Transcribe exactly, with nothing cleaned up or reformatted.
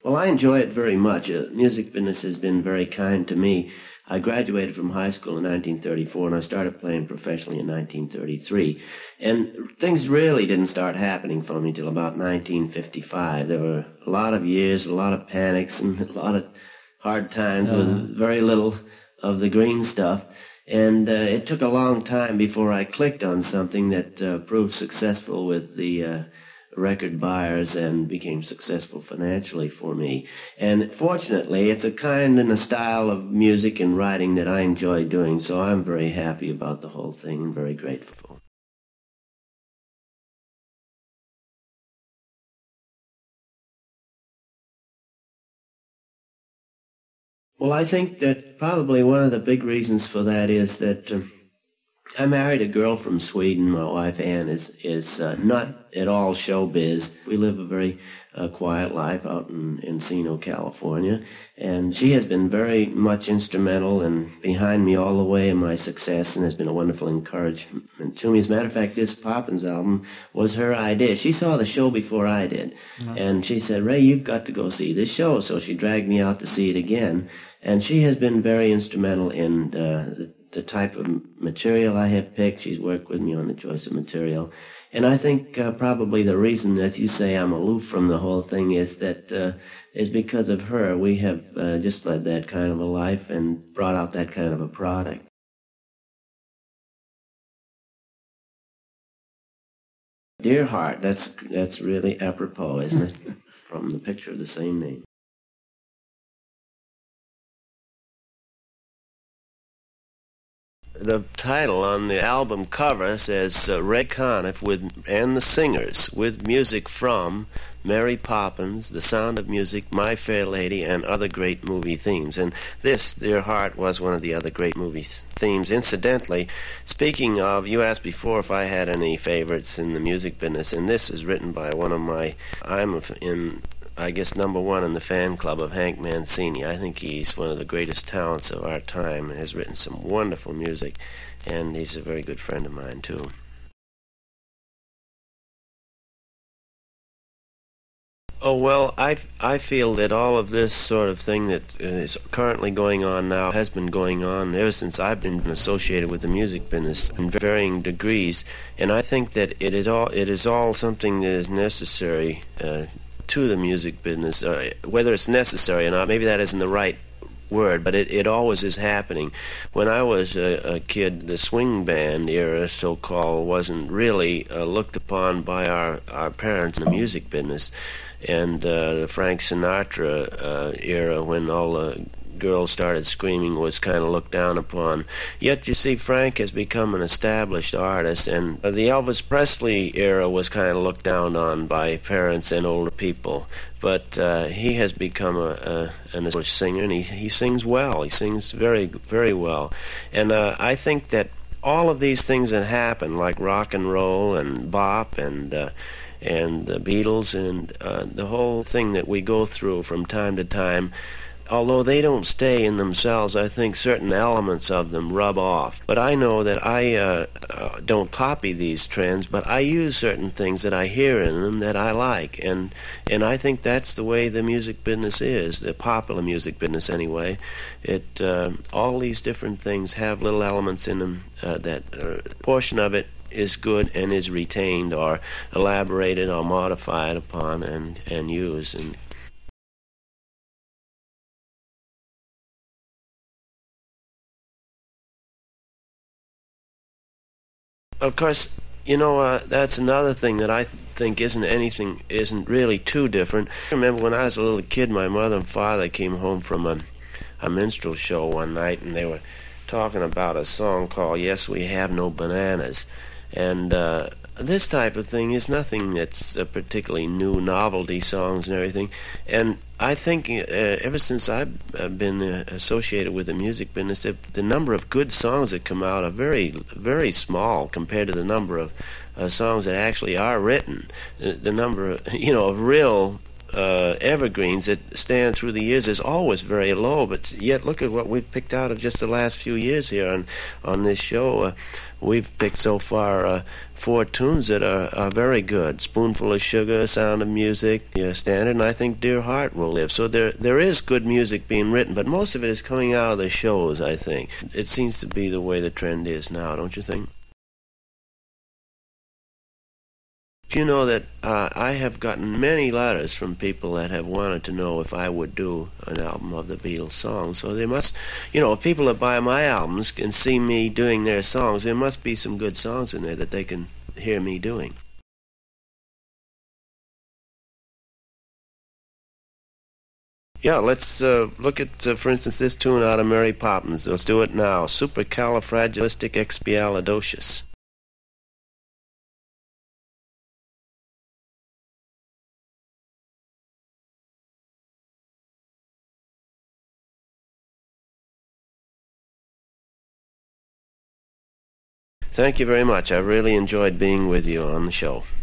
Well, I enjoy it very much. Uh, music business has been very kind to me. I graduated from high school in nineteen thirty-four, and I started playing professionally in nineteen thirty-three. And things really didn't start happening for me till about nineteen fifty-five. There were a lot of years, a lot of panics, and a lot of hard times uh-huh. with very little of the green stuff. And uh, it took a long time before I clicked on something that uh, proved successful with the uh, record buyers and became successful financially for me. And fortunately, it's a kind and a style of music and writing that I enjoy doing, so I'm very happy about the whole thing and very grateful. Well, I think that probably one of the big reasons for that is that uh, I married a girl from Sweden. My wife, Ann, is, is uh, not at all showbiz. We live a very uh, quiet life out in Encino, California, and she has been very much instrumental and behind me all the way in my success and has been a wonderful encouragement to me. As a matter of fact, this Poppins album was her idea. She saw the show before I did, mm-hmm. and she said, "Ray, you've got to go see this show." So she dragged me out to see it again, and she has been very instrumental in uh, the the type of material I have picked. She's worked with me on the choice of material. And I think uh, probably the reason, as you say, I'm aloof from the whole thing is that uh, is because of her. We have uh, just led that kind of a life and brought out that kind of a product. Dear Heart, that's, that's really apropos, isn't it? From the picture of the same name. The title on the album cover says uh, Ray Conniff with and the Singers, with music from Mary Poppins, The Sound of Music, My Fair Lady, and other great movie themes. And this, Dear Heart, was one of the other great movie themes. Incidentally, speaking of, you asked before if I had any favorites in the music business, and this is written by one of my, I'm in... I guess number one in the fan club of Hank Mancini. I think he's one of the greatest talents of our time and has written some wonderful music, and he's a very good friend of mine too. Oh, well, I, I feel that all of this sort of thing that is currently going on now has been going on ever since I've been associated with the music business in varying degrees, and I think that it is all, it is all something that is necessary uh, to the music business, uh, whether it's necessary or not. Maybe that isn't the right word, but it, it always is happening. When I was a, a kid, the swing band era, so-called, wasn't really uh, looked upon by our, our parents in the music business. And uh, the Frank Sinatra uh, era, when all the girls started screaming, was kind of looked down upon. Yet, you see, Frank has become an established artist, and the Elvis Presley era was kind of looked down on by parents and older people. But uh, he has become a, a an established singer, and he, he sings well. He sings very, very well. And uh, I think that all of these things that happen, like rock and roll and bop and uh, and the Beatles and uh, the whole thing that we go through from time to time, although they don't stay in themselves, I think certain elements of them rub off. But I know that I uh, uh, don't copy these trends, but I use certain things that I hear in them that I like. And and I think that's the way the music business is, the popular music business anyway. It uh, all these different things have little elements in them uh, that uh, portion of it is good and is retained or elaborated or modified upon and, and used. And of course, you know, uh, that's another thing that I th- think isn't anything, isn't really too different. I remember when I was a little kid, my mother and father came home from a, a minstrel show one night, and they were talking about a song called Yes, We Have No Bananas. And uh, this type of thing is nothing that's uh, particularly new, novelty songs and everything. And I think uh, ever since I've been uh, associated with the music business, the, the number of good songs that come out are very, very small compared to the number of uh, songs that actually are written. The, the number, of, you know, of real uh, evergreens that stand through the years is always very low, but yet look at what we've picked out of just the last few years here on, on this show. Uh, we've picked so far uh, four tunes that are, are very good. Spoonful of Sugar, Sound of Music, yeah, Standard, and I think Dear Heart will live. So there there is good music being written, but most of it is coming out of the shows, I think. It seems to be the way the trend is now, don't you think? You know that uh, I have gotten many letters from people that have wanted to know if I would do an album of the Beatles songs. So they must, you know, if people that buy my albums can see me doing their songs, there must be some good songs in there that they can hear me doing. Yeah, let's uh, look at, uh, for instance, this tune out of Mary Poppins. Let's do it now. Supercalifragilisticexpialidocious. Thank you very much. I really enjoyed being with you on the show.